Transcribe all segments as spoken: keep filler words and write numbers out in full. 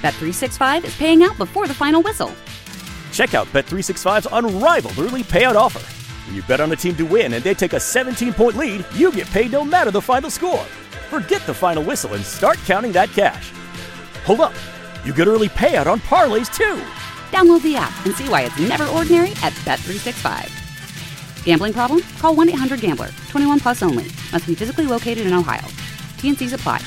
Bet three sixty-five is paying out before the final whistle. Check out Bet three sixty-five's unrivaled early payout offer. When you bet on a team to win and they take a seventeen-point lead, you get paid no matter the final score. Forget the final whistle and start counting that cash. Hold up. You get early payout on parlays, too. Download the app and see why it's never ordinary at Bet three sixty-five. Gambling problem? Call one eight hundred gambler. twenty-one plus only. Must be physically located in Ohio. T N Cs apply.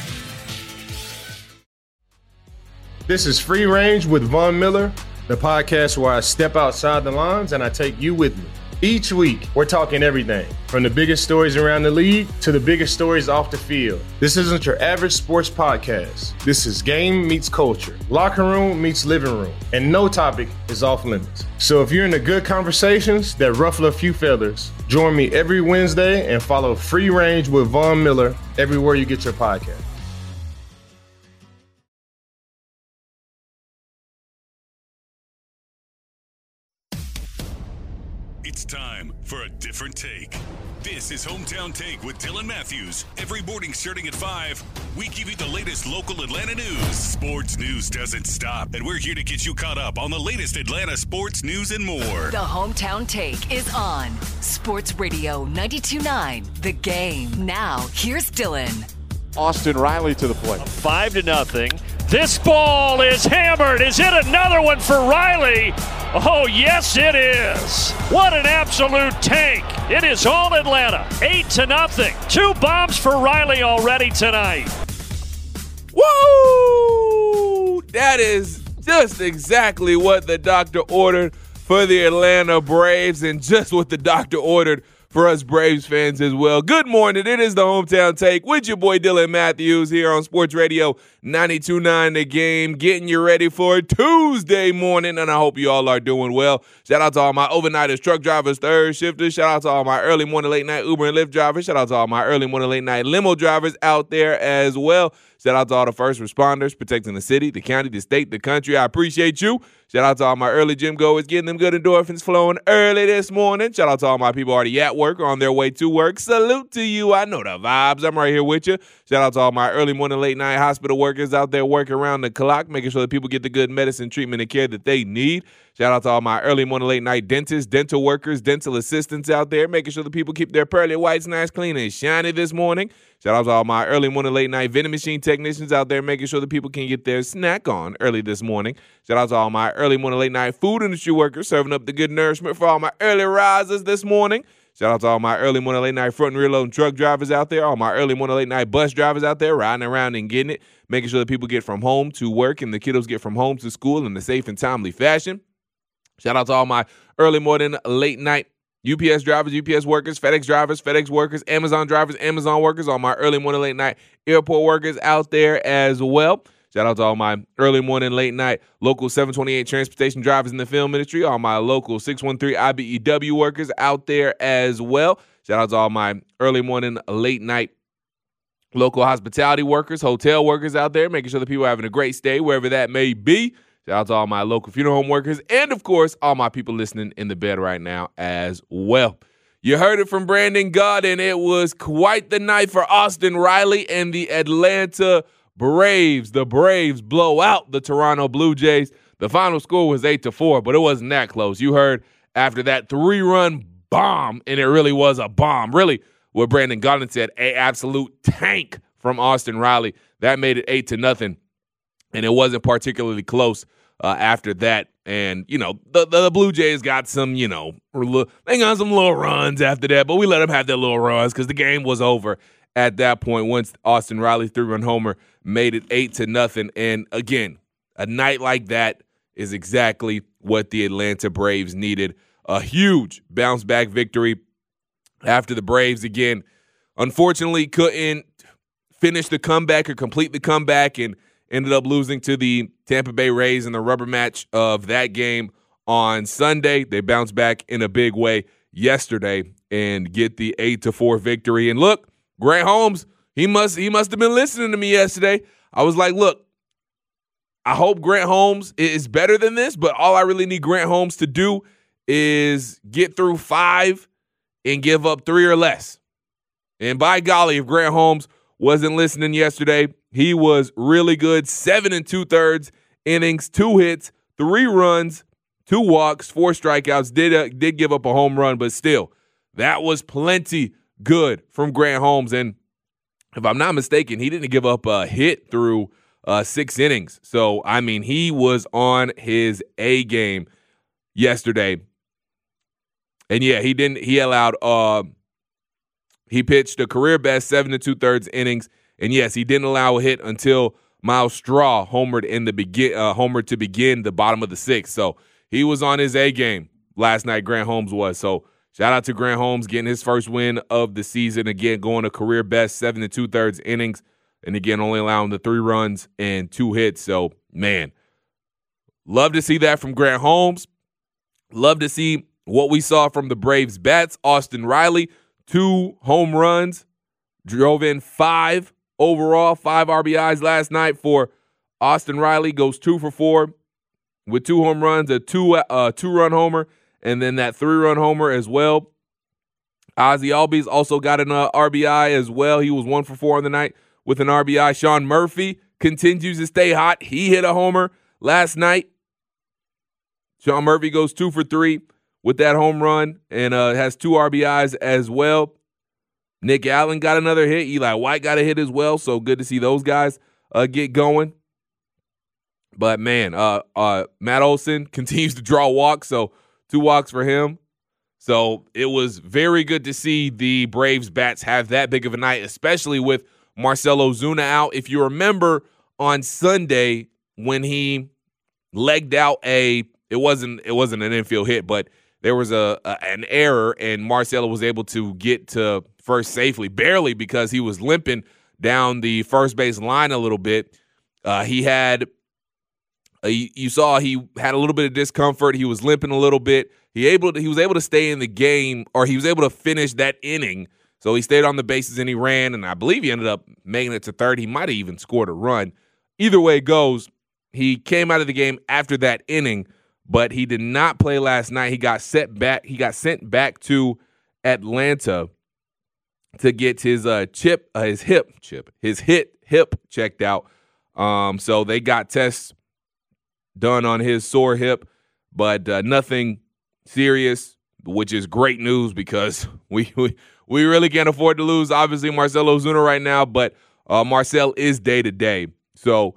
This is Free Range with Von Miller, the podcast where I step outside the lines and I take you with me. Each week, we're talking everything from the biggest stories around the league to the biggest stories off the field. This isn't your average sports podcast. This is game meets culture, locker room meets living room, and no topic is off limits. So if you're into good conversations that ruffle a few feathers, join me every Wednesday and follow Free Range with Von Miller everywhere you get your podcast. It's time for a different take. This is Hometown Take with Dylan Matthews. Every morning starting at five, we give you the latest local Atlanta news. Sports news doesn't stop, and we're here to get you caught up on the latest Atlanta sports news and more. The Hometown Take is on Sports Radio ninety-two point nine, The Game. Now, here's Dylan. Austin Riley to the plate. Five to nothing. This ball is hammered. Is it another one for Riley? Oh, yes, it is. What an absolute tank. It is all Atlanta. Eight to nothing. Two bombs for Riley already tonight. Woo! That is just exactly what the doctor ordered for the Atlanta Braves and just what the doctor ordered for us Braves fans as well. Good morning. It is the Hometown Take with your boy Dylan Matthews here on Sports Radio ninety-two point nine The Game, getting you ready for Tuesday morning, and I hope you all are doing well. Shout out to all my overnighters, truck drivers, third shifters. Shout out to all my early morning, late night Uber and Lyft drivers. Shout out to all my early morning, late night limo drivers out there as well. Shout out to all the first responders protecting the city, the county, the state, the country. I appreciate you. Shout out to all my early gym goers getting them good endorphins flowing early this morning. Shout out to all my people already at work or on their way to work. Salute to you. I know the vibes. I'm right here with you. Shout out to all my early morning, late night hospital workers out there working around the clock, making sure that people get the good medicine, treatment, and care that they need. Shout out to all my early morning, late night dentists, dental workers, dental assistants out there, making sure that people keep their pearly whites nice, clean, and shiny this morning. Shout out to all my early morning, late night vending machine technicians out there, making sure that people can get their snack on early this morning. Shout out to all my early morning, late night food industry workers, serving up the good nourishment for all my early risers this morning. Shout out to all my early morning, late night front and rear loading truck drivers out there, all my early morning, late night bus drivers out there, riding around and getting it, making sure that people get from home to work and the kiddos get from home to school in a safe and timely fashion. Shout out to all my early morning, late night U P S drivers, U P S workers, FedEx drivers, FedEx workers, Amazon drivers, Amazon workers, all my early morning, late night airport workers out there as well. Shout out to all my early morning, late night local seven twenty-eight transportation drivers in the film industry, all my local six one three I B E W workers out there as well. Shout out to all my early morning, late night local hospitality workers, hotel workers out there, making sure that people are having a great stay wherever that may be. Shout out to all my local funeral home workers and, of course, all my people listening in the bed right now as well. You heard it from Brandon Gaudin. It was quite the night for Austin Riley and the Atlanta Braves. The Braves blow out the Toronto Blue Jays. The final score was eight to four, but it wasn't that close. You heard after that three-run bomb, and it really was a bomb. Really, what Brandon Gaudin said, a absolute tank from Austin Riley. That made it eight to nothing. And it wasn't particularly close uh, after that. And, you know, the, the the Blue Jays got some, you know, they got some little runs after that. But we let them have their little runs because the game was over at that point once Austin Riley three-run homer made it eight to nothing. And, again, a night like that is exactly what the Atlanta Braves needed. A huge bounce-back victory after the Braves, again, unfortunately couldn't finish the comeback or complete the comeback and ended up losing to the Tampa Bay Rays in the rubber match of that game on Sunday. They bounced back in a big way yesterday and get the eight to four victory. And look, Grant Holmes, he must he must have been listening to me yesterday. I was like, look, I hope Grant Holmes is better than this, but all I really need Grant Holmes to do is get through five and give up three or less. And by golly, if Grant Holmes wasn't listening yesterday, he was really good. Seven and two-thirds innings, two hits, three runs, two walks, four strikeouts. Did uh, did give up a home run, but still, that was plenty good from Grant Holmes. And if I'm not mistaken, he didn't give up a hit through uh, six innings. So, I mean, he was on his A game yesterday. And, yeah, he didn't. He allowed uh, – he pitched a career-best seven and two-thirds innings. And, yes, he didn't allow a hit until Miles Straw homered, in the begin, uh, homered to begin the bottom of the sixth. So, he was on his A game last night, Grant Holmes was. So, shout out to Grant Holmes getting his first win of the season. Again, going to career best seven and two-thirds innings. And, again, only allowing the three runs and two hits. So, man, love to see that from Grant Holmes. Love to see what we saw from the Braves bats. Austin Riley, two home runs, drove in five overall, five R B Is last night for Austin Riley. Goes two for four with two home runs, a two uh, two-run homer, and then that three-run homer as well. Ozzie Albies also got an uh, R B I as well. He was one for four on the night with an R B I. Sean Murphy continues to stay hot. He hit a homer last night. Sean Murphy goes two for three with that home run and uh, has two R B Is as well. Nick Allen got another hit. Eli White got a hit as well, so good to see those guys uh, get going. But, man, uh, uh, Matt Olson continues to draw walks, so two walks for him. So it was very good to see the Braves bats have that big of a night, especially with Marcell Ozuna out. If you remember on Sunday when he legged out a – it wasn't it wasn't an infield hit, but there was a, a an error, and Marcell was able to get to first safely, barely because he was limping down the first base line a little bit. Uh, he had uh, – you saw he had a little bit of discomfort. He was limping a little bit. He able to, he was able to stay in the game, or he was able to finish that inning. So he stayed on the bases and he ran, and I believe he ended up making it to third. He might have even scored a run. Either way it goes, he came out of the game after that inning, but he did not play last night. He got set back. He got sent back to Atlanta to get his uh, chip, uh, his hip, chip, his hit hip checked out. Um, so they got tests done on his sore hip, but uh, nothing serious, which is great news because we, we we really can't afford to lose, obviously, Marcell Ozuna right now, but uh, Marcell is day-to-day. So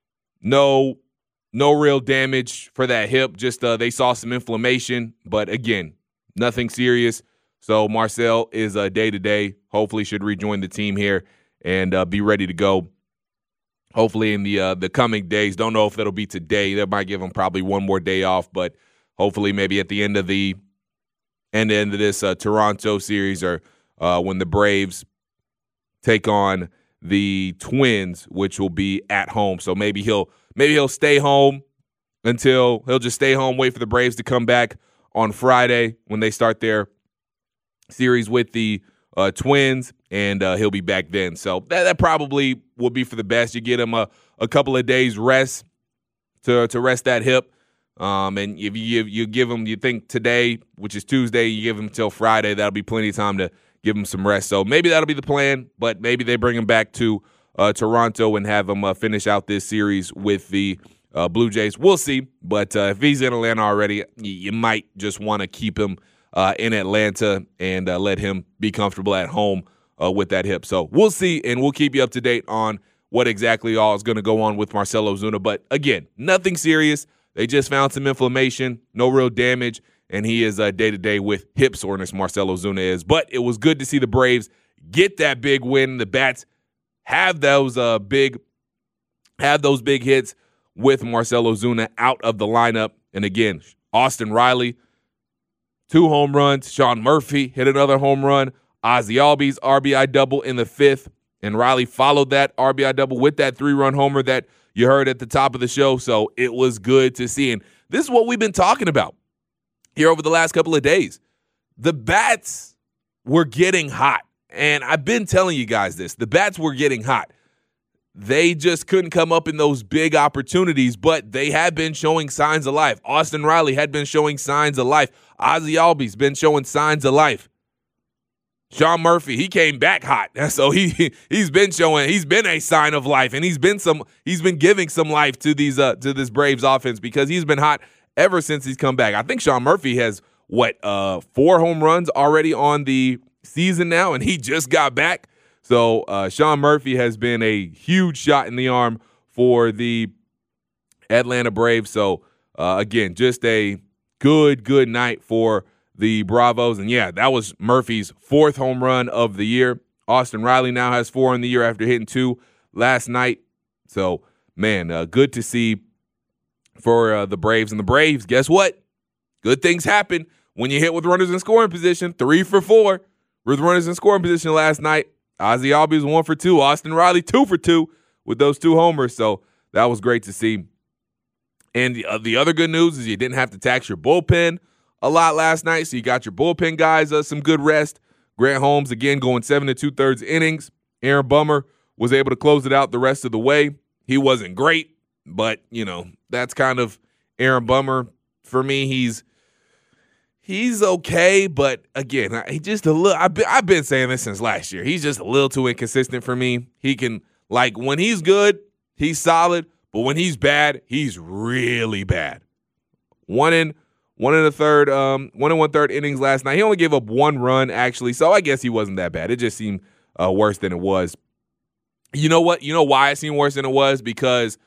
no no real damage for that hip. Just uh, they saw some inflammation, but, again, nothing serious. So Marcell is uh, day-to-day. Hopefully should rejoin the team here and uh, be ready to go. Hopefully in the uh, the coming days. Don't know if that'll be today. That might give him probably one more day off, but hopefully maybe at the end of the end, end of this uh, Toronto series, or uh, when the Braves take on the Twins, which will be at home. So maybe he'll maybe he'll stay home until he'll just stay home, wait for the Braves to come back on Friday when they start their series with the uh, Twins, and uh, he'll be back then. So that, that probably will be for the best. You get him a, a couple of days rest to to rest that hip. Um, and if you you give him, you think today, which is Tuesday, you give him until Friday, that'll be plenty of time to give him some rest. So maybe that'll be the plan, but maybe they bring him back to uh, Toronto and have him uh, finish out this series with the uh, Blue Jays. We'll see. But uh, if he's in Atlanta already, you, you might just want to keep him uh, in Atlanta and uh, let him be comfortable at home uh, with that hip. So we'll see, and we'll keep you up to date on what exactly all is going to go on with Marcell Ozuna. But again, nothing serious. They just found some inflammation, no real damage, and he is uh, day-to-day with hip soreness, Marcell Ozuna is. But it was good to see the Braves get that big win. The Bats have those uh, big have those big hits with Marcell Ozuna out of the lineup. And again, Austin Riley, two home runs. Sean Murphy hit another home run. Ozzie Albies, R B I double in the fifth. And Riley followed that R B I double with that three-run homer that you heard at the top of the show. So it was good to see. And this is what we've been talking about here over the last couple of days. The Bats were getting hot. And I've been telling you guys this. The Bats were getting hot. They just couldn't come up in those big opportunities, but they had been showing signs of life. Austin Riley had been showing signs of life. Ozzie Albies been showing signs of life. Sean Murphy, he came back hot. So he he's been showing, he's been a sign of life, and he's been some he's been giving some life to these uh to this Braves offense because he's been hot ever since he's come back. I think Sean Murphy has what uh four home runs already on the season now, and he just got back. So uh Sean Murphy has been a huge shot in the arm for the Atlanta Braves. So uh again, just a good, good night for the Bravos. And yeah, that was Murphy's fourth home run of the year. Austin Riley now has four in the year after hitting two last night. So, man, uh, good to see for uh, the Braves. And the Braves, guess what? Good things happen when you hit with runners in scoring position. Three for four with runners in scoring position last night. Ozzie Albies one for two. Austin Riley two for two with those two homers. So that was great to see. And the, uh, the other good news is you didn't have to tax your bullpen a lot last night, so you got your bullpen guys uh, some good rest. Grant Holmes, again, going seven and two-thirds innings. Aaron Bummer was able to close it out the rest of the way. He wasn't great, but, you know, that's kind of Aaron Bummer. For me, he's he's okay, but, again, he just a little – I've been, I've been saying this since last year. He's just a little too inconsistent for me. He can – like, when he's good, he's solid, but when he's bad, he's really bad. One in – One and a third, um, one and one third innings last night. He only gave up one run, actually, so I guess he wasn't that bad. It just seemed uh, worse than it was. You know what? You know why it seemed worse than it was? Because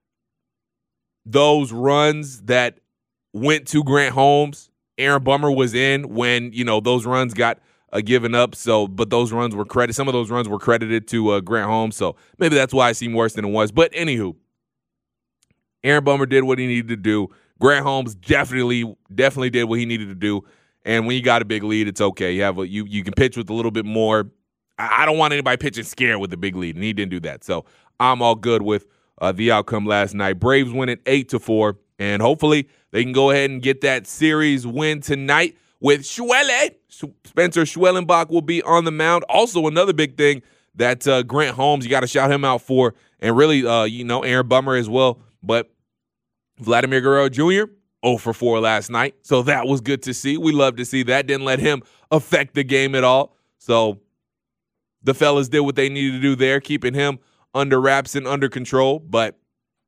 those runs that went to Grant Holmes, Aaron Bummer was in when, you know, those runs got uh, given up. So, but those runs were credited. Some of those runs were credited to uh, Grant Holmes. So maybe that's why it seemed worse than it was. But anywho, Aaron Bummer did what he needed to do. Grant Holmes definitely, definitely did what he needed to do. And when you got a big lead, it's okay. You have a, you you can pitch with a little bit more. I don't want anybody pitching scared with a big lead, and he didn't do that. So I'm all good with uh, the outcome last night. Braves winning eight to four, and hopefully they can go ahead and get that series win tonight with Schwelle. Spencer Schwellenbach will be on the mound. Also, another big thing that uh, Grant Holmes, you got to shout him out for, and really, uh, you know, Aaron Bummer as well, but Vladimir Guerrero Junior, oh for four last night. So that was good to see. We love to see that. Didn't let him affect the game at all. So the fellas did what they needed to do there, keeping him under wraps and under control. But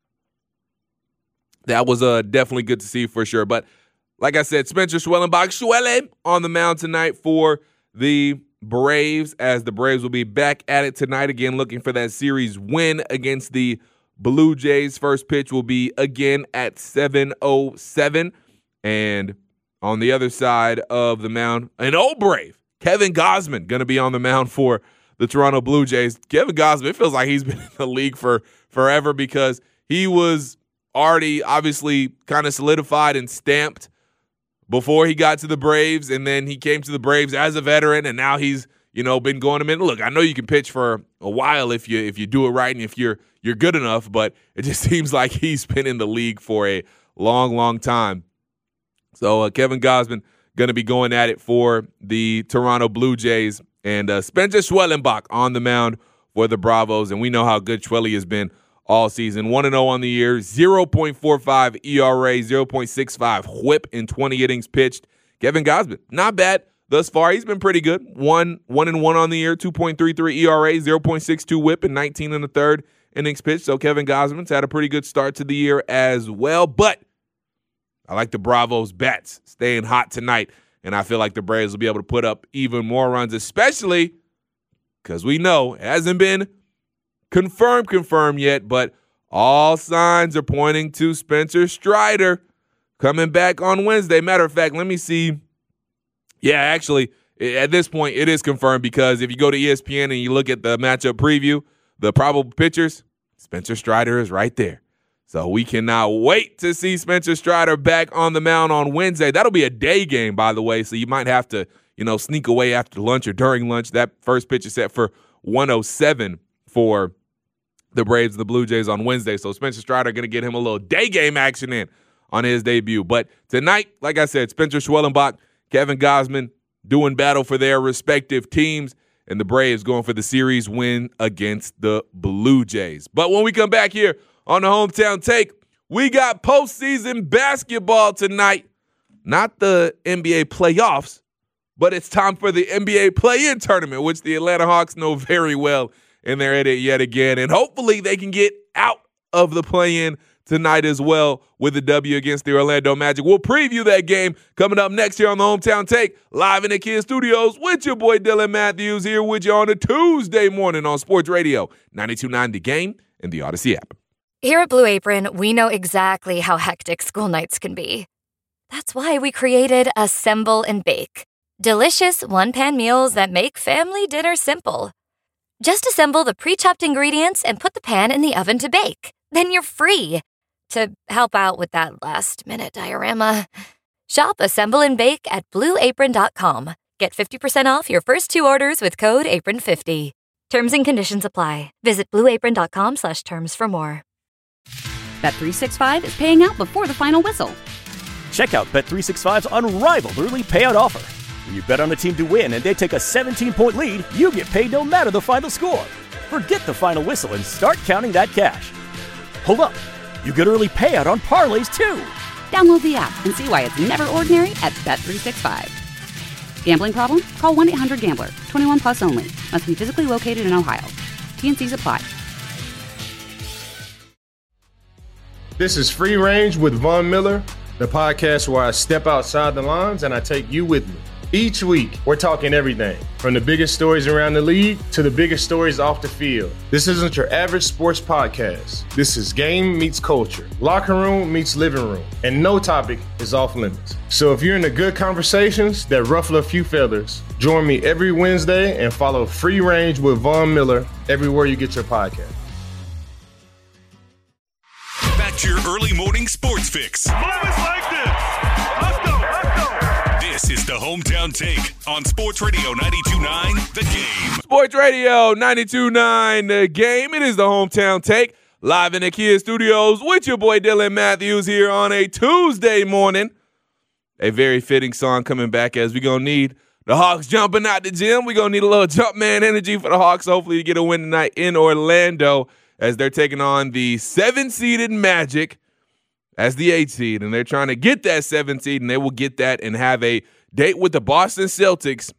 that was uh, definitely good to see for sure. But like I said, Spencer Schwellenbach, Schwelle on the mound tonight for the Braves, as the Braves will be back at it tonight again, looking for that series win against the Blue Jays. First pitch will be again at seven oh seven. And on the other side of the mound, an old Brave, Kevin Gausman, going to be on the mound for the Toronto Blue Jays. Kevin Gausman, it feels like he's been in the league for forever because he was already obviously kind of solidified and stamped before he got to the Braves, and then he came to the Braves as a veteran, and now he's, you know, been going a minute. Look, I know you can pitch for a while if you if you do it right and if you're you're good enough, but it just seems like he's been in the league for a long, long time. So uh, Kevin Gausman going to be going at it for the Toronto Blue Jays, and uh, Spencer Schwellenbach on the mound for the Bravos, and we know how good Schwelle has been all season. one and oh on the year, zero point four five E R A, zero point six five whip in twenty innings pitched. Kevin Gausman, not bad thus far. He's been pretty good. One, one and one on the year, two point three three E R A, zero point six two whip in nineteen and a third innings pitched. So Kevin Gausman's had a pretty good start to the year as well. But I like the Bravos' bats staying hot tonight, and I feel like the Braves will be able to put up even more runs, especially because we know it hasn't been confirmed, confirmed yet, but all signs are pointing to Spencer Strider coming back on Wednesday. Matter of fact, let me see. Yeah, actually, at this point, it is confirmed because if you go to E S P N and you look at the matchup preview, the probable pitchers, Spencer Strider is right there. So we cannot wait to see Spencer Strider back on the mound on Wednesday. That'll be a day game, by the way, so you might have to, you know, sneak away after lunch or during lunch. That first pitch is set for one oh seven for the Braves and the Blue Jays on Wednesday. So Spencer Strider going to get him a little day game action in on his debut. But tonight, like I said, Spencer Schwellenbach, Kevin Gausman doing battle for their respective teams, and the Braves going for the series win against the Blue Jays. But when we come back here on the Hometown Take, we got postseason basketball tonight. Not the N B A playoffs, but it's time for the N B A play-in tournament, which the Atlanta Hawks know very well, and they're at it yet again. And hopefully they can get out of the play-in tonight as well with a W against the Orlando Magic. We'll preview that game coming up next here on the Hometown Take, live in the Kids Studios with your boy Dylan Matthews here with you on a Tuesday morning on Sports Radio ninety-two point nine The Game and the Odyssey app. Here at Blue Apron, we know exactly how hectic school nights can be. That's why we created Assemble and Bake. Delicious one-pan meals that make family dinner simple. Just assemble the pre-chopped ingredients and put the pan in the oven to bake. Then you're free to help out with that last-minute diorama. Shop Assemble and Bake at blue apron dot com. Get fifty percent off your first two orders with code apron fifty. Terms and conditions apply. Visit blue apron dot com slash terms for more. Bet three sixty-five is paying out before the final whistle. Check out Bet three sixty-five's unrivaled early payout offer. When you bet on a team to win and they take a seventeen-point lead, you get paid no matter the final score. Forget the final whistle and start counting that cash. Hold up. You get early payout on parlays, too. Download the app and see why it's never ordinary at Bet three sixty-five. Gambling problem? Call one eight hundred gambler. twenty-one plus only. Must be physically located in Ohio. T N Cs apply. This is Free Range with Von Miller, the podcast where I step outside the lines and I take you with me. Each week, we're talking everything from the biggest stories around the league to the biggest stories off the field. This isn't your average sports podcast. This is game meets culture, locker room meets living room, and no topic is off limits. So if you're into good conversations that ruffle a few feathers, join me every Wednesday and follow Free Range with Von Miller everywhere you get your podcast. Back to your early morning sports fix. Moments like this. Let's go, let's go. This is the Hometown Take on Sports Radio ninety-two point nine The Game. Sports Radio ninety-two point nine The Game. It is the Hometown Take, live in the Kids Studios with your boy Dylan Matthews here on a Tuesday morning. A very fitting song coming back as we're going to need the Hawks jumping out the gym. We're going to need a little jump man energy for the Hawks, hopefully to get a win tonight in Orlando as they're taking on the seven-seeded Magic as the eight seed, and they're trying to get that seven seed, and they will get that and have a date with the Boston Celtics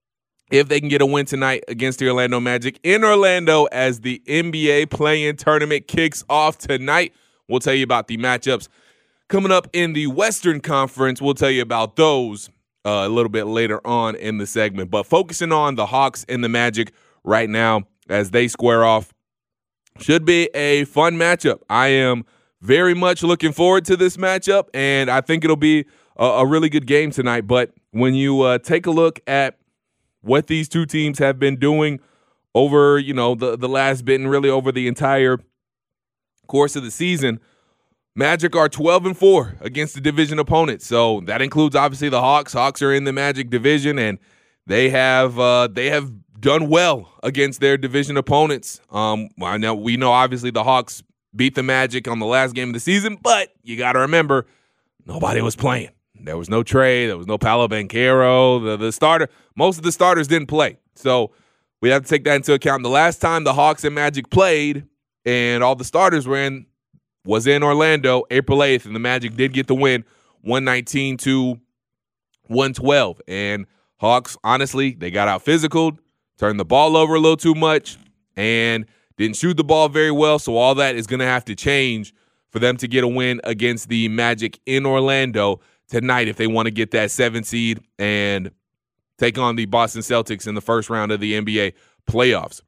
if they can get a win tonight against the Orlando Magic in Orlando as the N B A play-in tournament kicks off tonight. We'll tell you about the matchups coming up in the Western Conference. We'll tell you about those uh, a little bit later on in the segment, but focusing on the Hawks and the Magic right now as they square off. Should be a fun matchup. I am very much looking forward to this matchup, and I think it'll be a, a really good game tonight. But when you uh, take a look at what these two teams have been doing over, you know, the, the last bit and really over the entire course of the season, Magic are twelve and four against the division opponents. So that includes obviously the Hawks. Hawks are in the Magic division, and they have uh, they have done well against their division opponents. Um, I know we know obviously the Hawks beat the Magic on the last game of the season, but you got to remember nobody was playing. There was no Trey, there was no Paolo Banchero. The the starter, most of the starters didn't play, so we have to take that into account. The last time the Hawks and Magic played, and all the starters were in, was in Orlando, April eighth, and the Magic did get the win, one nineteen to one twelve. And Hawks, honestly, they got out physical, turned the ball over a little too much, and didn't shoot the ball very well, so all that is going to have to change for them to get a win against the Magic in Orlando tonight if they want to get that seven seed and take on the Boston Celtics in the first round of the N B A playoffs.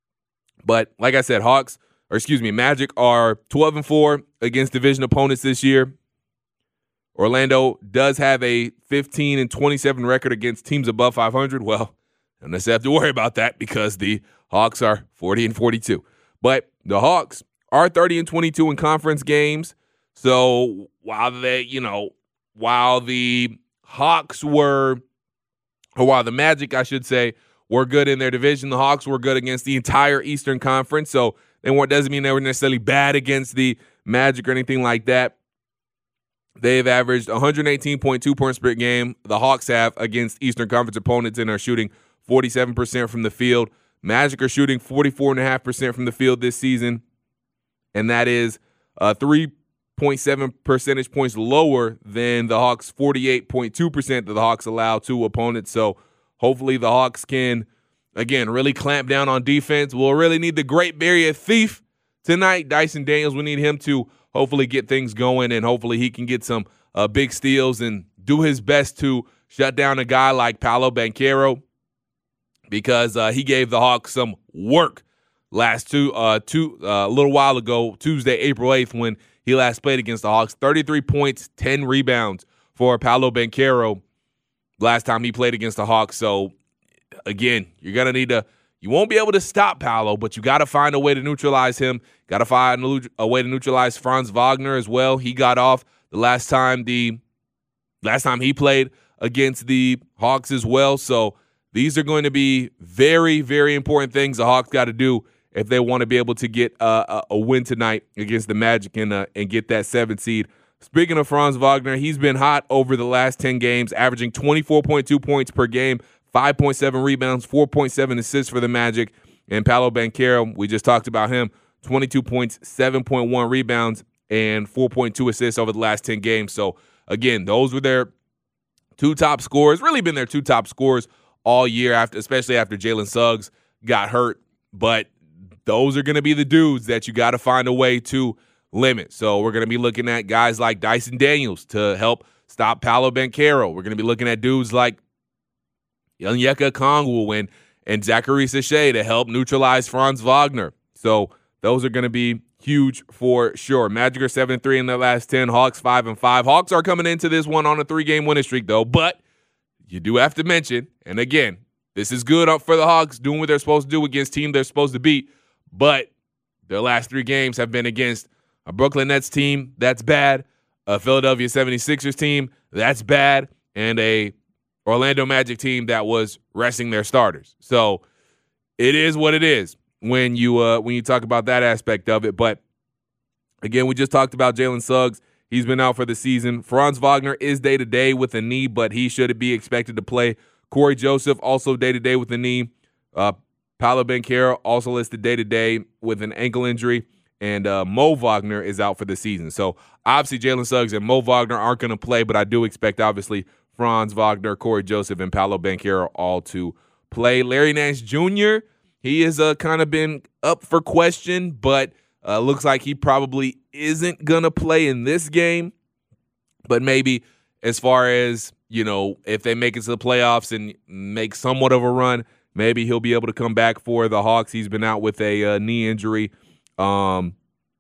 But like I said, Hawks, or excuse me, Magic are twelve and four against division opponents this year. Orlando does have a fifteen and twenty-seven record against teams above five hundred. Well, I don't necessarily have to worry about that because the Hawks are forty and forty-two. But the Hawks are thirty and twenty-two in conference games. So while they, you know, while the Hawks were, or while the Magic, I should say, were good in their division, the Hawks were good against the entire Eastern Conference. So they weren't, doesn't mean they were necessarily bad against the Magic or anything like that. They've averaged one eighteen point two points per game. The Hawks have against Eastern Conference opponents and are shooting forty-seven percent from the field. Magic are shooting forty-four point five percent from the field this season, and that is uh, three point seven percentage points lower than the Hawks' forty-eight point two percent that the Hawks allow to opponents. So hopefully the Hawks can, again, really clamp down on defense. We'll really need the Great Barrier Thief tonight. Dyson Daniels, we need him to hopefully get things going, and hopefully he can get some uh, big steals and do his best to shut down a guy like Paolo Banchero, because uh, he gave the Hawks some work last two, uh, two uh, a little while ago, Tuesday, April eighth, when he last played against the Hawks. thirty-three points, ten rebounds for Paolo Banchero last time he played against the Hawks. So, again, you're going to need to – you won't be able to stop Paolo, but you got to find a way to neutralize him. Got to find a way to neutralize Franz Wagner as well. He got off the last time the last time he played against the Hawks as well. So these are going to be very, very important things the Hawks got to do if they want to be able to get uh, a, a win tonight against the Magic and uh, and get that seventh seed. Speaking of Franz Wagner, he's been hot over the last ten games, averaging twenty-four point two points per game, five point seven rebounds, four point seven assists for the Magic. And Paolo Banchero, we just talked about him, twenty-two points, seven point one rebounds, and four point two assists over the last ten games. So, again, those were their two top scorers, really been their two top scorers all year, after, especially after Jalen Suggs got hurt. But those are going to be the dudes that you got to find a way to limit. So we're going to be looking at guys like Dyson Daniels to help stop Paolo Banchero. We're going to be looking at dudes like Onyeka Okongwu and, and Zachary Sachet to help neutralize Franz Wagner. So those are going to be huge for sure. Magic are seven and three in their last ten. Hawks five and five. Hawks are coming into this one on a three-game winning streak, though. But you do have to mention, and again, this is good for the Hawks doing what they're supposed to do against teams they're supposed to beat. But their last three games have been against a Brooklyn Nets team, that's bad, a Philadelphia seventy-sixers team, that's bad, and a Orlando Magic team that was resting their starters. So it is what it is when you uh, when you talk about that aspect of it. But, again, we just talked about Jalen Suggs. He's been out for the season. Franz Wagner is day-to-day with a knee, but he should be expected to play. Corey Joseph also day-to-day with a knee. Uh, Paolo Banchero also listed day-to-day with an ankle injury. And uh, Mo Wagner is out for the season. So, obviously, Jalen Suggs and Mo Wagner aren't going to play, but I do expect, obviously, Franz Wagner, Corey Joseph, and Paolo Banchero all to play. Larry Nance Junior, he has uh, kind of been up for question, but uh, looks like he probably isn't going to play in this game. But maybe as far as, you know, if they make it to the playoffs and make somewhat of a run, maybe he'll be able to come back for the Hawks. He's been out with a uh, knee injury. Um,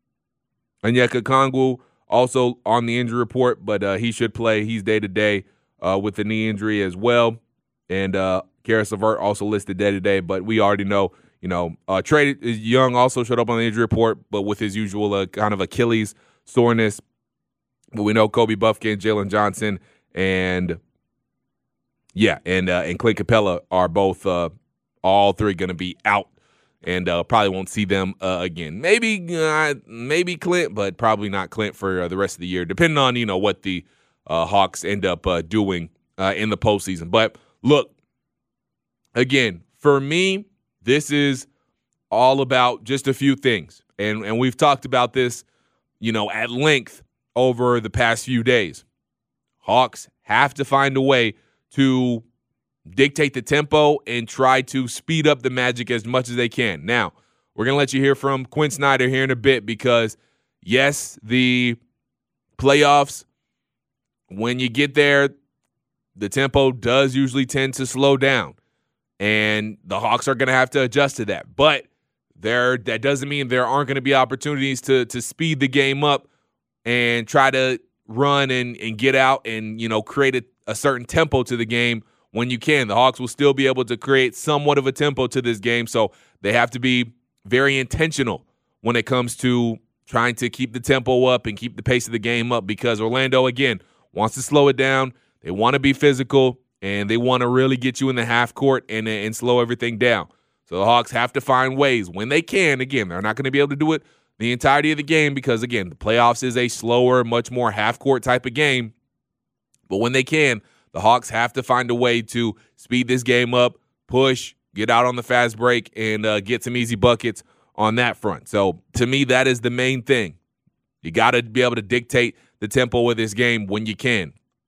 Onyeka Okongwu also on the injury report, but uh, he should play. He's day-to-day uh, with the knee injury as well. And uh, Karis LeVert also listed day-to-day, but we already know, you know, uh, Trae Young also showed up on the injury report, but with his usual uh, kind of Achilles soreness. But we know Kobe Buffkin, Jalen Johnson, and yeah, and uh, and Clint Capella are both uh, all three going to be out. And uh, probably won't see them uh, again. Maybe uh, maybe Clint, but probably not Clint for uh, the rest of the year, depending on, you know, what the uh, Hawks end up uh, doing uh, in the postseason. But look, again, for me, this is all about just a few things. And, and we've talked about this, you know, at length over the past few days. Hawks have to find a way to dictate the tempo and try to speed up the Magic as much as they can. Now, we're going to let you hear from Quinn Snyder here in a bit because, yes, the playoffs, when you get there, the tempo does usually tend to slow down, and the Hawks are going to have to adjust to that. But there, that doesn't mean there aren't going to be opportunities to to speed the game up and try to run and, and get out and, you know, create a, a certain tempo to the game. When you can, the Hawks will still be able to create somewhat of a tempo to this game, so they have to be very intentional when it comes to trying to keep the tempo up and keep the pace of the game up because Orlando, again, wants to slow it down. They want to be physical, and they want to really get you in the half court and, and slow everything down. So the Hawks have to find ways when they can. Again, they're not going to be able to do it the entirety of the game because, again, the playoffs is a slower, much more half-court type of game. But when they can, the Hawks have to find a way to speed this game up, push, get out on the fast break, and uh, get some easy buckets on that front. So, to me, that is the main thing. You got to be able to dictate the tempo of this game when you can.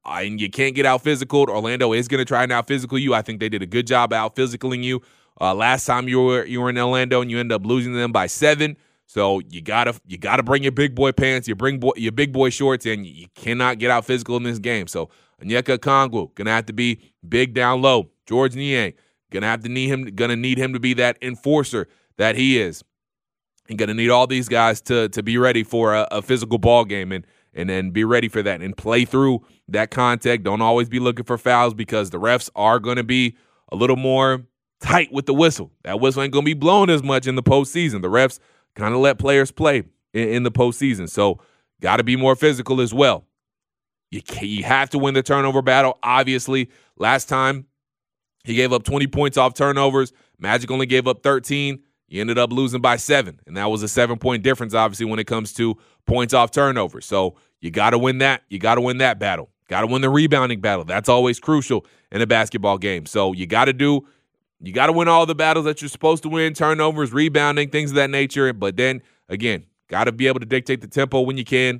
and you can't get out physical. Orlando is going to try and out physical you. I think they did a good job out physicaling you uh, last time you were you were in Orlando, and you ended up losing them by seven. So you gotta you gotta bring your big boy pants, your bring boy, your big boy shorts, and you cannot get out physical in this game. So Onyeka Okongwu gonna have to be big down low. George Niang gonna have to need him gonna need him to be that enforcer that he is. You're gonna need all these guys to to be ready for a, a physical ball game and and then be ready for that and play through that contact. Don't always be looking for fouls because the refs are gonna be a little more tight with the whistle. That whistle ain't gonna be blown as much in the postseason. The refs kind of let players play in, in the postseason. So got to be more physical as well. You, you have to win the turnover battle. Obviously, last time he gave up twenty points off turnovers. Magic only gave up thirteen. You ended up losing by seven, and that was a seven-point difference, obviously, when it comes to points off turnovers. So you got to win that. You got to win that battle. Got to win the rebounding battle. That's always crucial in a basketball game. So you got to do You got to win all the battles that you're supposed to win, turnovers, rebounding, things of that nature. But then, again, got to be able to dictate the tempo when you can.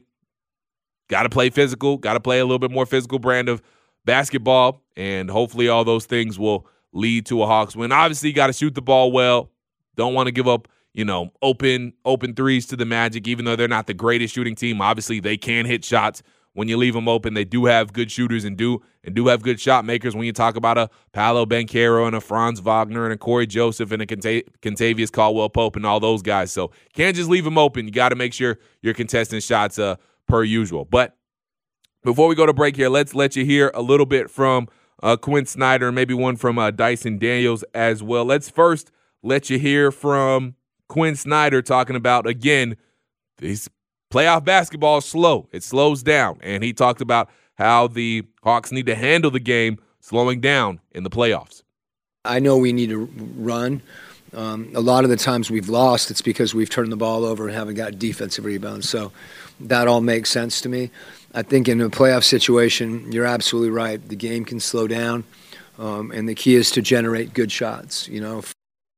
Got to play physical. Got to play a little bit more physical brand of basketball. And hopefully all those things will lead to a Hawks win. Obviously, you got to shoot the ball well. Don't want to give up, you know, open open threes to the Magic, even though they're not the greatest shooting team. Obviously, they can hit shots when you leave them open. They do have good shooters and do and do have good shot makers when you talk about a Paolo Banchero and a Franz Wagner and a Corey Joseph and a Kenta- Kentavious Caldwell-Pope and all those guys. So can't just leave them open. You got to make sure you're contesting shots uh, per usual. But before we go to break here, let's let you hear a little bit from uh, Quinn Snyder and maybe one from uh, Dyson Daniels as well. Let's first let you hear from Quinn Snyder talking about, again, these playoff basketball is slow. It slows down. And he talked about how the Hawks need to handle the game slowing down in the playoffs. I know we need to run. Um, a lot of the times we've lost, it's because we've turned the ball over and haven't got defensive rebounds. So that all makes sense to me. I think in a playoff situation, you're absolutely right. The game can slow down, um, and the key is to generate good shots, you know.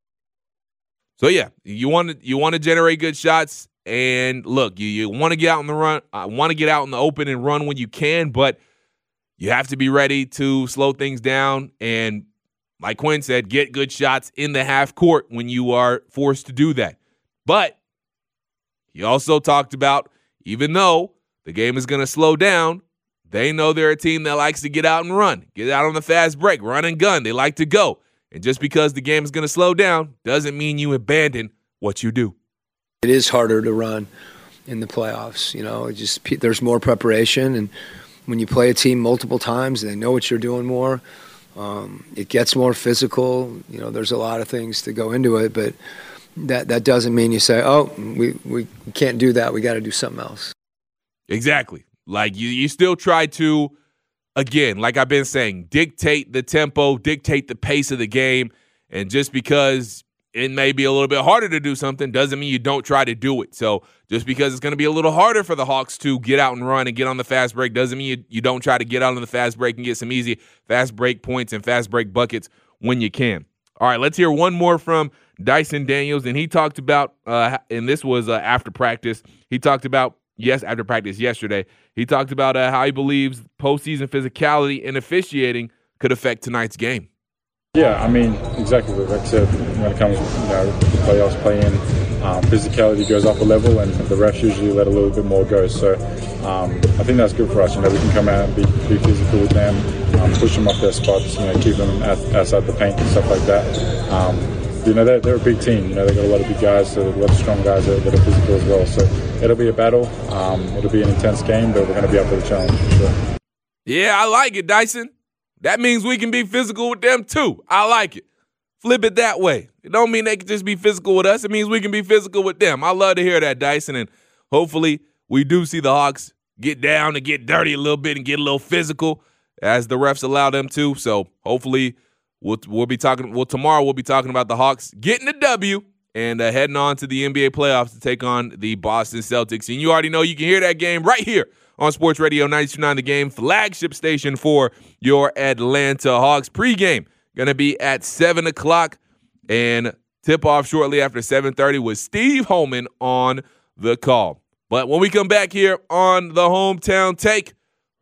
So, yeah, you want to you want to generate good shots. And look, you, you want to get out in the run, I uh, want to get out in the open and run when you can, but you have to be ready to slow things down. And like Quinn said, get good shots in the half court when you are forced to do that. But he also talked about, even though the game is going to slow down, they know they're a team that likes to get out and run, get out on the fast break, run and gun. They like to go. And just because the game is going to slow down doesn't mean you abandon what you do. It is harder to run in the playoffs. You know, it just there's more preparation, and when you play a team multiple times, they know what you're doing more. Um, it gets more physical. You know, there's a lot of things to go into it, but that that doesn't mean you say, "Oh, we we can't do that. We got to do something else." Exactly. Like you, you still try to, again, like I've been saying, dictate the tempo, dictate the pace of the game, and just because it may be a little bit harder to do something doesn't mean you don't try to do it. So just because it's going to be a little harder for the Hawks to get out and run and get on the fast break doesn't mean you, you don't try to get out on the fast break and get some easy fast break points and fast break buckets when you can. All right, let's hear one more from Dyson Daniels. And he talked about, uh, and this was uh, after practice, he talked about, yes, after practice yesterday, he talked about uh, how he believes postseason physicality and officiating could affect tonight's game. Yeah, I mean, exactly what Rex said. When it comes, you know, the playoffs play in, um, physicality goes up a level, and the refs usually let a little bit more go. So um, I think that's good for us. You know, we can come out and be, be physical with them, um, push them off their spots, you know, keep them at, outside the paint and stuff like that. Um, you know, they're, they're a big team. You know, they've got a lot of big guys, so a lot of strong guys that, that are physical as well. So it'll be a battle. Um, it'll be an intense game, but we're going to be up for the challenge for sure. Yeah, I like it, Dyson. That means we can be physical with them too. I like it. Flip it that way. It don't mean they can just be physical with us. It means we can be physical with them. I love to hear that, Dyson, and hopefully we do see the Hawks get down and get dirty a little bit and get a little physical as the refs allow them to. So hopefully we'll we'll be talking. Well, tomorrow we'll be talking about the Hawks getting the W and uh, heading on to the N B A playoffs to take on the Boston Celtics. And you already know you can hear that game right here on Sports Radio ninety-two point nine The Game, flagship station for your Atlanta Hawks. Pregame going to be at seven o'clock, and tip-off shortly after seven thirty with Steve Holman on the call. But when we come back here on the Hometown Take,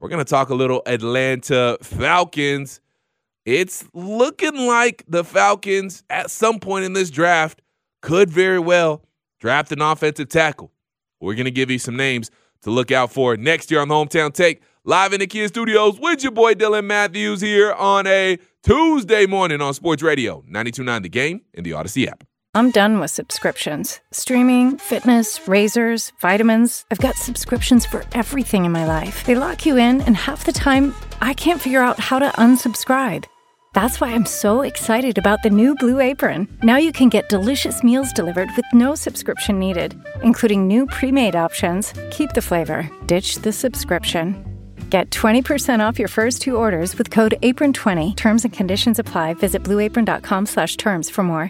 we're going to talk a little Atlanta Falcons. It's looking like the Falcons at some point in this draft could very well draft an offensive tackle. We're going to give you some names to look out for next year on the Hometown Take, live in the Kia Studios with your boy Dylan Matthews here on a Tuesday morning on Sports Radio ninety-two point nine The Game and the Odyssey app. I'm done with subscriptions. Streaming, fitness, razors, vitamins. I've got subscriptions for everything in my life. They lock you in, and half the time, I can't figure out how to unsubscribe. That's why I'm so excited about the new Blue Apron. Now you can get delicious meals delivered with no subscription needed, including new pre-made options. Keep the flavor, ditch the subscription. Get twenty percent off your first two orders with code apron twenty. Terms and conditions apply. Visit blueapron.com slash terms for more.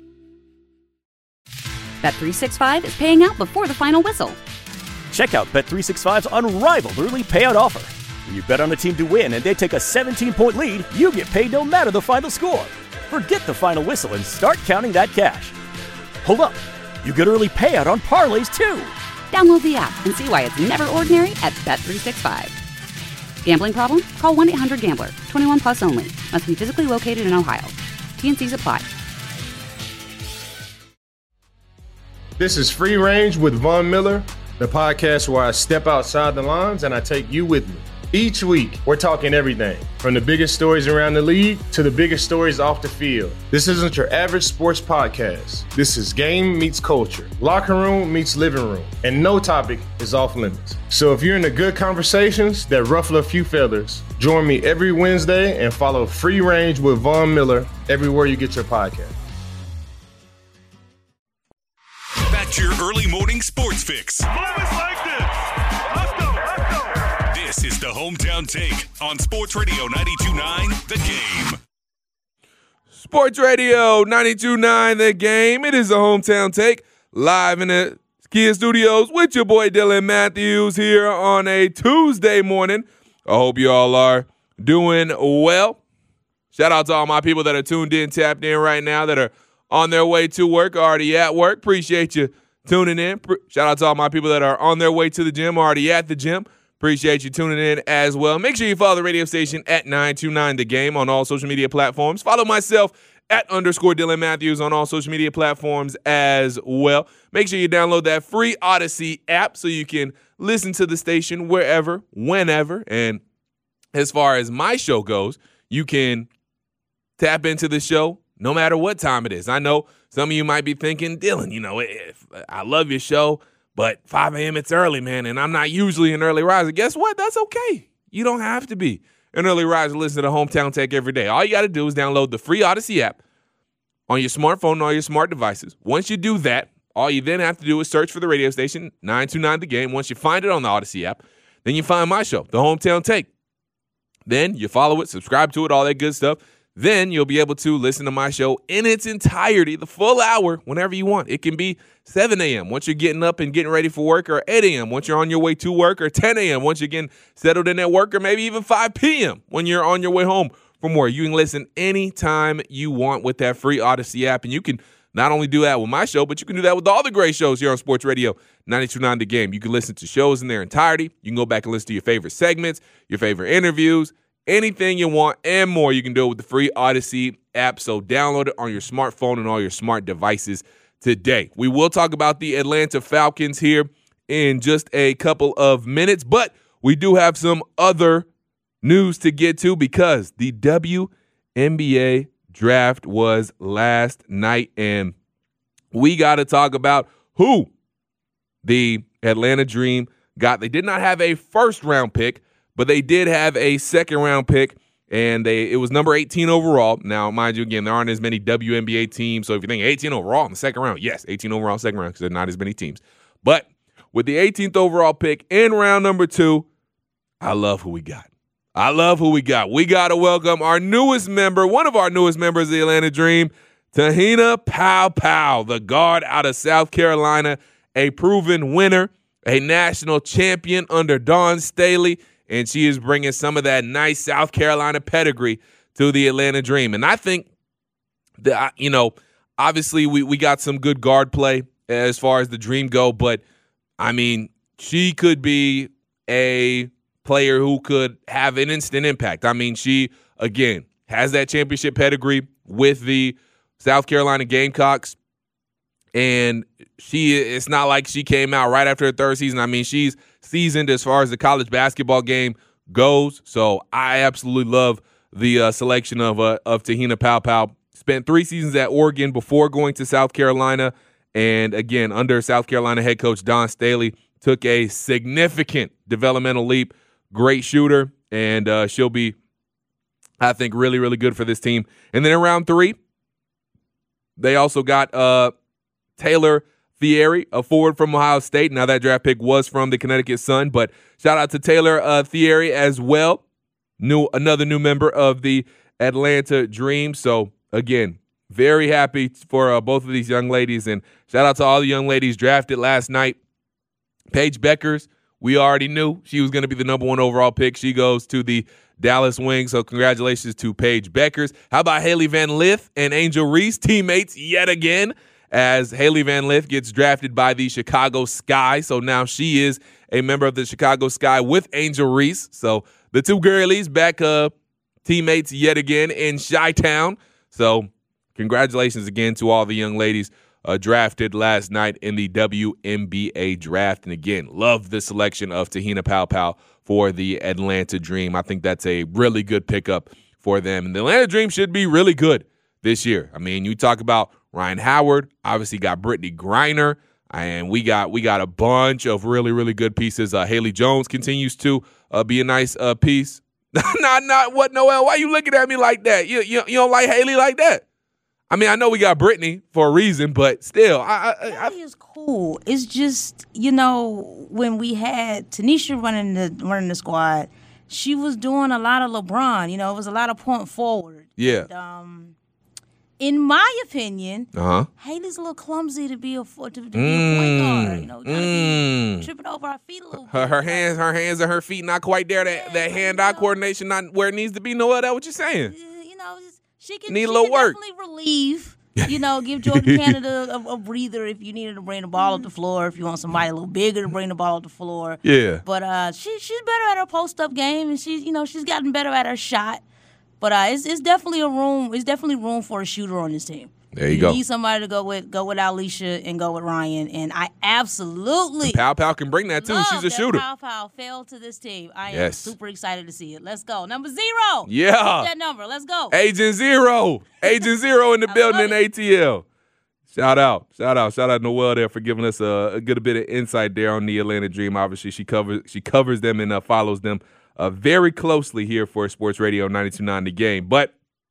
Bet three sixty-five is paying out before the final whistle. Check out Bet three sixty-five's unrivaled early payout offer. When you bet on a team to win and they take a seventeen-point lead, you get paid no matter the final score. Forget the final whistle and start counting that cash. Hold up. You get early payout on parlays, too. Download the app and see why it's never ordinary at Bet three sixty-five. Gambling problem? Call one eight hundred gambler. twenty-one plus only. Must be physically located in Ohio. T N Cs apply. This is Free Range with Von Miller, the podcast where I step outside the lines and I take you with me. Each week, we're talking everything from the biggest stories around the league to the biggest stories off the field. This isn't your average sports podcast. This is game meets culture, locker room meets living room, and no topic is off limits. So if you're into good conversations that ruffle a few feathers, join me every Wednesday and follow Free Range with Von Miller everywhere you get your podcast. That's your early morning sports fix. Moments like this. Let's go, let's go. This is the Hometown Take on Sports Radio ninety-two point nine The Game. Sports Radio ninety-two point nine The Game. It is the Hometown Take, live in the Kia Studios with your boy Dylan Matthews here on a Tuesday morning. I hope you all are doing well. Shout out to all my people that are tuned in, tapped in right now, that are on their way to work, already at work. Appreciate you tuning in. Shout out to all my people that are on their way to the gym, already at the gym. Appreciate you tuning in as well. Make sure you follow the radio station at nine two nine The Game on all social media platforms. Follow myself at underscore Dylan Matthews on all social media platforms as well. Make sure you download that free Odyssey app so you can listen to the station wherever, whenever. And as far as my show goes, you can tap into the show no matter what time it is. I know some of you might be thinking, Dylan, you know, if I love your show, but five a.m. it's early, man, and I'm not usually an early riser. Guess what? That's okay. You don't have to be an early riser. Listen to the Hometown Take every day. All you got to do is download the free Odyssey app on your smartphone and all your smart devices. Once you do that, all you then have to do is search for the radio station, nine two nine The Game. Once you find it on the Odyssey app, then you find my show, the Hometown Take. Then you follow it, subscribe to it, all that good stuff. Then you'll be able to listen to my show in its entirety, the full hour, whenever you want. It can be seven a.m. once you're getting up and getting ready for work, or eight a.m. once you're on your way to work, or ten a.m. once you're getting settled in at work, or maybe even five p.m. when you're on your way home from work. You can listen anytime you want with that free Odyssey app, and you can not only do that with my show, but you can do that with all the great shows here on Sports Radio ninety-two point nine The Game. You can listen to shows in their entirety. You can go back and listen to your favorite segments, your favorite interviews, anything you want and more. You can do it with the free Odyssey app. So download it on your smartphone and all your smart devices today. We will talk about the Atlanta Falcons here in just a couple of minutes, but we do have some other news to get to because the W N B A draft was last night, and we got to talk about who the Atlanta Dream got. They did not have a first-round pick, but they did have a second-round pick, and they it was number eighteen overall. Now, mind you, again, there aren't as many W N B A teams, so if you think eighteen overall in the second round, yes, eighteen overall second round because there are not as many teams. But with the eighteenth overall pick in round number two, I love who we got. I love who we got. We got to welcome our newest member, one of our newest members of the Atlanta Dream, Te-Hina Paopao, the guard out of South Carolina, a proven winner, a national champion under Dawn Staley, and she is bringing some of that nice South Carolina pedigree to the Atlanta Dream. And I think that, you know, obviously we, we got some good guard play as far as the Dream go, but, I mean, she could be a player who could have an instant impact. I mean, she, again, has that championship pedigree with the South Carolina Gamecocks. And she, it's not like she came out right after her third season. I mean, she's seasoned as far as the college basketball game goes. So I absolutely love the uh, selection of uh, of Te-Hina Paopao. Spent three seasons at Oregon before going to South Carolina. And again, under South Carolina head coach Dawn Staley, took a significant developmental leap. Great shooter. And uh, she'll be, I think, really, really good for this team. And then in round three, they also got uh, Taylor Thierry, a forward from Ohio State. Now, that draft pick was from the Connecticut Sun, but shout out to Taylor uh, Thierry as well. New another new member of the Atlanta Dream. So, again, very happy for uh, both of these young ladies. And shout out to all the young ladies drafted last night. Paige Beckers, we already knew she was going to be the number one overall pick. She goes to the Dallas Wings, so congratulations to Paige Beckers. How about Haley Van Lith and Angel Reese, teammates yet again, as Haley Van Lith gets drafted by the Chicago Sky. So now she is a member of the Chicago Sky with Angel Reese. So the two girlies back uh, teammates yet again in Chi-Town. So congratulations again to all the young ladies uh, drafted last night in the W N B A draft. And again, love the selection of Te-Hina Paopao for the Atlanta Dream. I think that's a really good pickup for them. And the Atlanta Dream should be really good this year. I mean, you talk about Ryan Howard, obviously got Brittany Griner, and we got we got a bunch of really, really good pieces. Uh, Haley Jones continues to uh, be a nice uh, piece. not, not what, Noel? Why you looking at me like that? You, you, you don't like Haley like that? I mean, I know we got Brittany for a reason, but still. I, I, I, Haley is cool. It's just, you know, when we had Tanisha running the running the squad, she was doing a lot of LeBron. You know, it was a lot of point forward. Yeah. And, um, in my opinion, uh-huh. Haley's a little clumsy to be a to, to be a point guard. You know, Mm. be tripping over her feet a little bit. Her, her hands, her hands and her feet not quite there. That, that hand-eye coordination not where it needs to be. Noel, that what you're saying? You know, she can, Need a she little can work. definitely relieve. You know, give Jordan Canada a, a breather if you needed to bring the ball up the floor. If you want somebody a little bigger to bring the ball up the floor. Yeah. But uh, she she's better at her post-up game, and she's you know she's gotten better at her shot. But uh, it's it's definitely a room. It's definitely room for a shooter on this team. There you, you go. need somebody to go with go with Alicia and go with Ryan, and I absolutely. Paopao can bring that too. love She's a that shooter. Paopao fell to this team. I am Yes. super excited to see it. Let's go. Number zero. Yeah. What's that number? Let's go. Agent Zero. Agent Zero in the building in A T L. Shout out. Shout out. Shout out Noelle there for giving us a, a good bit of insight there on the Atlanta Dream. Obviously, she covers she covers them and uh, follows them uh, very closely here for Sports Radio ninety-two point nine The Game. But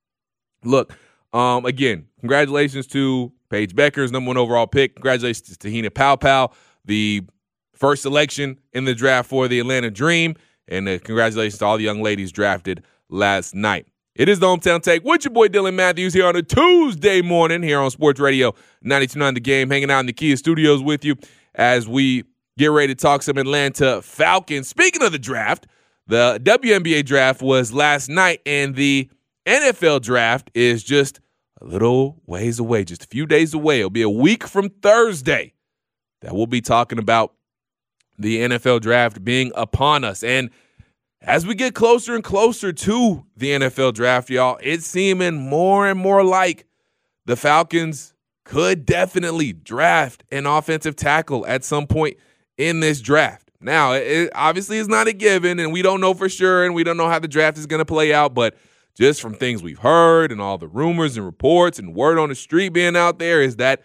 look, um, again, congratulations to Paige Beckers, number one overall pick. Congratulations to Te-Hina Paopao, the first selection in the draft for the Atlanta Dream. And uh, congratulations to all the young ladies drafted last night. It is the Hometown Take with your boy Dylan Matthews here on a Tuesday morning here on Sports Radio ninety-two point nine The Game, hanging out in the Kia Studios with you as we get ready to talk some Atlanta Falcons. Speaking of the draft, the W N B A draft was last night, and the N F L draft is just a little ways away, just a few days away. It'll be a week from Thursday that we'll be talking about the N F L draft being upon us. And as we get closer and closer to the N F L draft, y'all, it's seeming more and more like the Falcons could definitely draft an offensive tackle at some point in this draft. Now, it obviously is not a given, and we don't know for sure, and we don't know how the draft is going to play out, but just from things we've heard and all the rumors and reports and word on the street being out there is that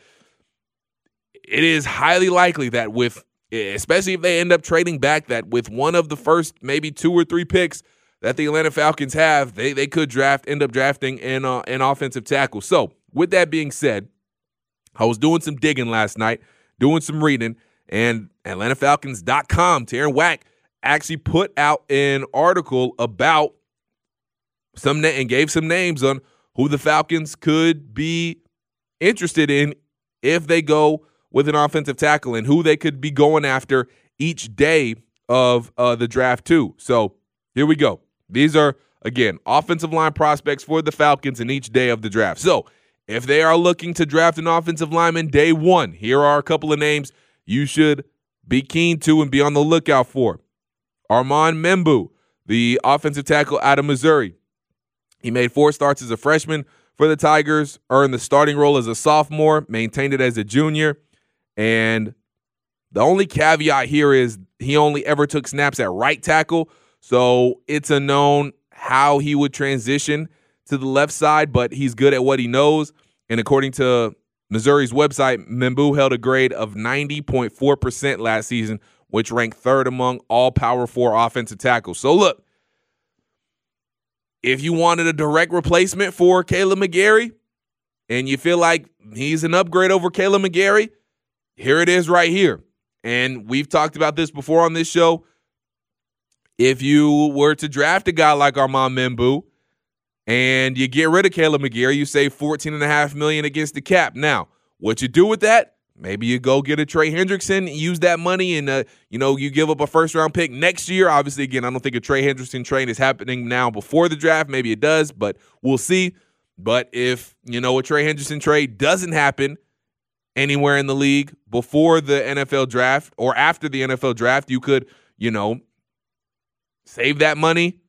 it is highly likely that with especially if they end up trading back, that with one of the first maybe two or three picks that the Atlanta Falcons have, they they could draft, end up drafting an, uh, an offensive tackle. So with that being said, I was doing some digging last night, doing some reading, and Atlanta Falcons dot com, Taryn Wack, actually put out an article about some na- and gave some names on who the Falcons could be interested in if they go with an offensive tackle and who they could be going after each day of uh, the draft too. So here we go. These are, again, offensive line prospects for the Falcons in each day of the draft. So if they are looking to draft an offensive lineman day one, here are a couple of names you should be keen to and be on the lookout for. Armand Membu, the offensive tackle out of Missouri. He made four starts as a freshman for the Tigers, earned the starting role as a sophomore, maintained it as a junior, and the only caveat here is he only ever took snaps at right tackle, so it's unknown how he would transition to the left side, but he's good at what he knows. And according to Missouri's website, Membu held a grade of ninety point four percent last season, which ranked third among all Power Four offensive tackles. So look, if you wanted a direct replacement for Kaleb McGary and you feel like he's an upgrade over Kaleb McGary, here it is right here. And we've talked about this before on this show. If you were to draft a guy like Armand Membu and you get rid of Kaleb McGary, you save fourteen point five million dollars against the cap. Now, what you do with that? Maybe you go get a Trey Hendrickson, use that money, and uh, you know you give up a first-round pick next year. Obviously, again, I don't think a Trey Hendrickson trade is happening now before the draft. Maybe it does, but we'll see. But if, you know, a Trey Hendrickson trade doesn't happen anywhere in the league before the N F L draft or after the N F L draft, you could, you know, save that money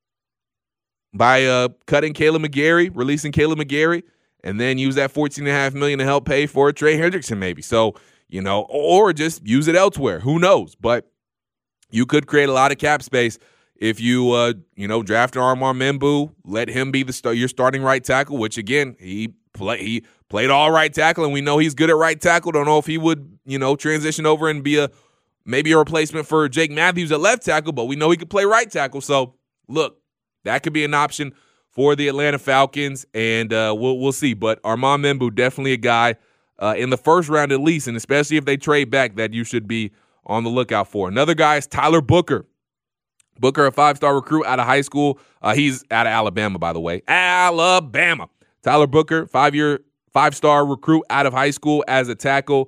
by uh, cutting Kaleb McGary, releasing Kaleb McGary, and then use that fourteen point five million dollars to help pay for Trey Hendrickson maybe. So, you know, or just use it elsewhere. Who knows? But you could create a lot of cap space if you, uh, you know, draft Armand Membu, let him be the st- your starting right tackle, which, again, he play he played all right tackle, and we know he's good at right tackle. Don't know if he would, you know, transition over and be a maybe a replacement for Jake Matthews at left tackle, but we know he could play right tackle. So, look, that could be an option for the Atlanta Falcons, and uh, we'll we'll see. But Armand Membu, definitely a guy uh, in the first round at least, and especially if they trade back, that you should be on the lookout for. Another guy is Tyler Booker. Booker, a five-star recruit out of high school. Uh, he's out of Alabama, by the way. Alabama. Tyler Booker, five-year, five-star recruit out of high school as a tackle,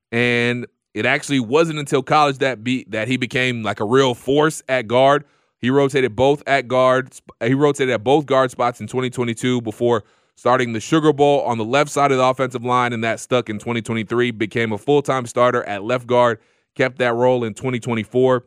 and it actually wasn't until college that be that he became like a real force at guard. He rotated both at guard. He rotated at both guard spots in twenty twenty-two before starting the Sugar Bowl on the left side of the offensive line, and that stuck in twenty twenty-three. Became a full-time starter at left guard. Kept that role in twenty twenty-four.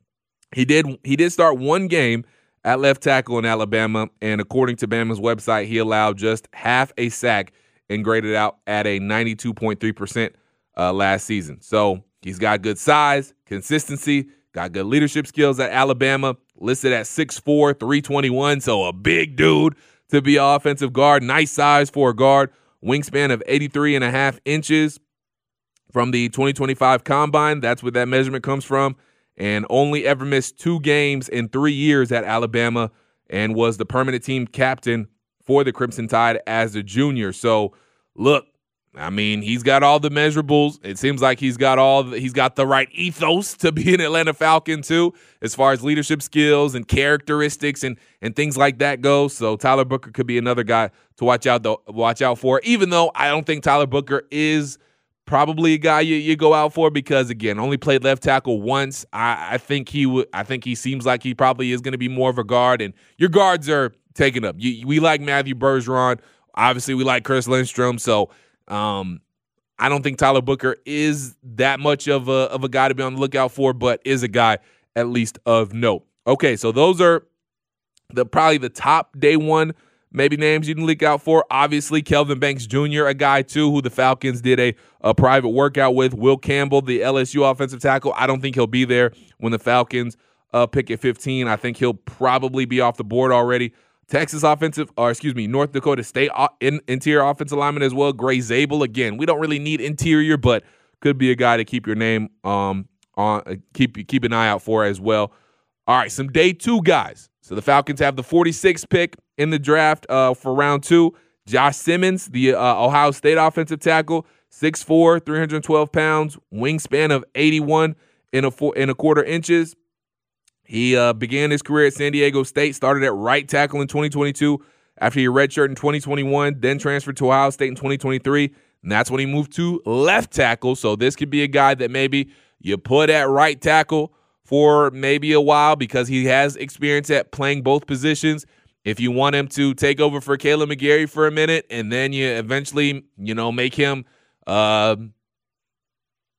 He did. He did start one game at left tackle in Alabama, and according to Bama's website, he allowed just half a sack and graded out at a ninety-two point three percent uh, last season. So he's got good size, consistency, got good leadership skills at Alabama, listed at six four, three twenty-one, so a big dude to be an offensive guard. Nice size for a guard. Wingspan of eighty-three and a half inches from the twenty twenty-five Combine. That's where that measurement comes from. And only ever missed two games in three years at Alabama and was the permanent team captain for the Crimson Tide as a junior. So, look, I mean, he's got all the measurables. It seems like he's got all the, he's got the right ethos to be an Atlanta Falcon too, as far as leadership skills and characteristics and and things like that go. So Tyler Booker could be another guy to watch out though, watch out for. Even though I don't think Tyler Booker is probably a guy you, you go out for because, again, only played left tackle once. I, I think he would. I think he seems like he probably is going to be more of a guard, and your guards are taken up. You, we like Matthew Bergeron. Obviously, we like Chris Lindstrom. So um, I don't think Tyler Booker is that much of a of a guy to be on the lookout for, but is a guy at least of note. Okay, so those are the probably the top day one maybe names you can look out for. Obviously, Kelvin Banks Junior, a guy, too, who the Falcons did a, a private workout with. Will Campbell, the L S U offensive tackle. I don't think he'll be there when the Falcons uh, pick at fifteen. I think he'll probably be off the board already. Texas offensive, or excuse me, North Dakota State in, interior offensive lineman as well. Gray Zabel. Again, we don't really need interior, but could be a guy to keep your name um, on, uh, keep, keep an eye out for as well. All right, some day two guys. So the Falcons have the forty-sixth pick in the draft uh, for round two. Josh Simmons, the uh, Ohio State offensive tackle, six four, three hundred twelve pounds, wingspan of eighty-one and a, four, and a quarter inches. He uh, began his career at San Diego State, started at right tackle in twenty twenty-two after he redshirted in twenty twenty-one, then transferred to Ohio State in twenty twenty-three, and that's when he moved to left tackle. So this could be a guy that maybe you put at right tackle for maybe a while because he has experience at playing both positions. If you want him to take over for Kaleb McGary for a minute and then you eventually, you know, make him uh,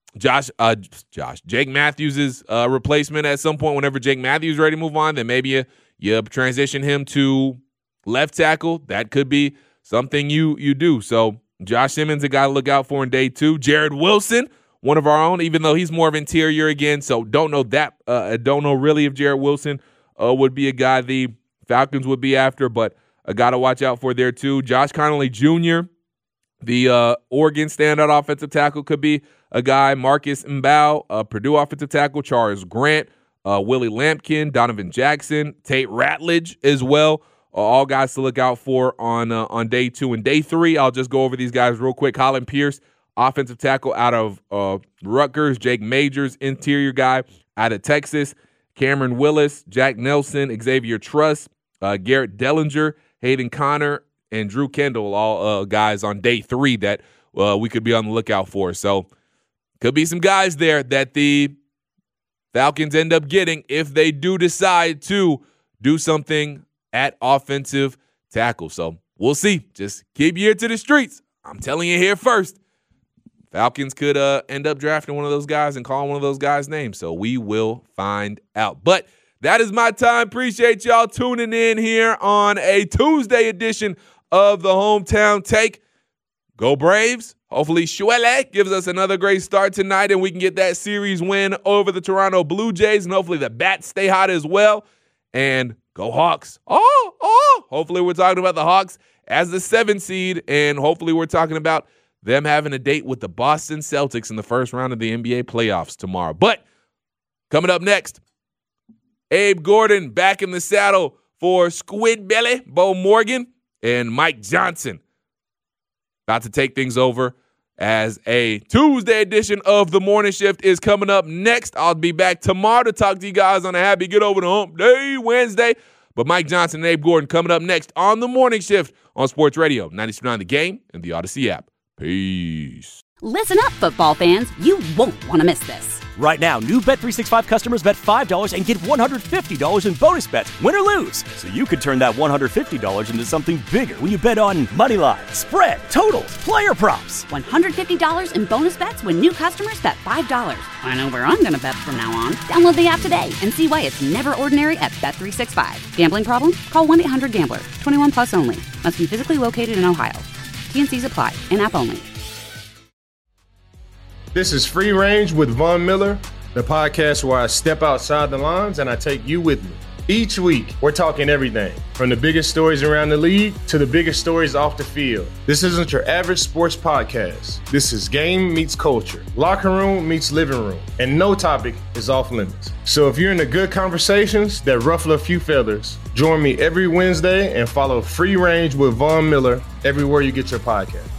Josh, uh, Josh, Jake Matthews' uh, replacement at some point. Whenever Jake Matthews is ready to move on, then maybe you, you transition him to left tackle. That could be something you you do. So Josh Simmons, a guy to look out for in day two. Jared Wilson, one of our own, even though he's more of interior again. So don't know that. Uh, don't know really if Jared Wilson uh, would be a guy the Falcons would be after, but a guy to watch out for there too. Josh Connolly Junior, the uh, Oregon standout offensive tackle, could be a guy. Marcus Mbao, uh, Purdue offensive tackle. Charles Grant, uh, Willie Lampkin, Donovan Jackson, Tate Ratledge as well. Uh, all guys to look out for on uh, on day two. And day three, I'll just go over these guys real quick. Colin Pierce, offensive tackle out of uh, Rutgers. Jake Majors, interior guy out of Texas. Cameron Willis, Jack Nelson, Xavier Truss, uh, Garrett Dellinger, Hayden Connor, and Drew Kendall, all uh, guys on day three that uh, we could be on the lookout for. So could be some guys there that the Falcons end up getting if they do decide to do something at offensive tackle. So we'll see. Just keep your ear to the streets. I'm telling you here first. Falcons could uh, end up drafting one of those guys and calling one of those guys' names. So we will find out. But that is my time. Appreciate y'all tuning in here on a Tuesday edition of the Hometown Take. Go Braves. Hopefully Shuele gives us another great start tonight and we can get that series win over the Toronto Blue Jays. And hopefully the bats stay hot as well. And go Hawks. Oh, oh. Hopefully we're talking about the Hawks as the seventh seed. And hopefully we're talking about them having a date with the Boston Celtics in the first round of the N B A playoffs tomorrow. But coming up next, Abe Gordon back in the saddle for Squid Belly, Bo Morgan, and Mike Johnson about to take things over as a Tuesday edition of The Morning Shift is coming up next. I'll be back tomorrow to talk to you guys on a happy Get Over the Hump Day Wednesday. But Mike Johnson and Abe Gordon coming up next on The Morning Shift on Sports Radio, ninety-two point nine The Game and the Odyssey app. Peace. Listen up, football fans. You won't want to miss this. Right now, new Bet three sixty-five customers bet five dollars and get one hundred fifty dollars in bonus bets, win or lose. So you could turn that one hundred fifty dollars into something bigger when you bet on money line, spread, totals, player props. one hundred fifty dollars in bonus bets when new customers bet five dollars. I know where I'm going to bet from now on. Download the app today and see why it's never ordinary at Bet three sixty-five. Gambling problem? Call one eight hundred gambler. twenty-one plus only. Must be physically located in Ohio. T N Cs apply. In-app only. This is Free Range with Von Miller, the podcast where I step outside the lines and I take you with me. Each week, we're talking everything from the biggest stories around the league to the biggest stories off the field. This isn't your average sports podcast. This is game meets culture, locker room meets living room, and no topic is off limits. So if you're into good conversations that ruffle a few feathers, join me every Wednesday and follow Free Range with Von Miller everywhere you get your podcast.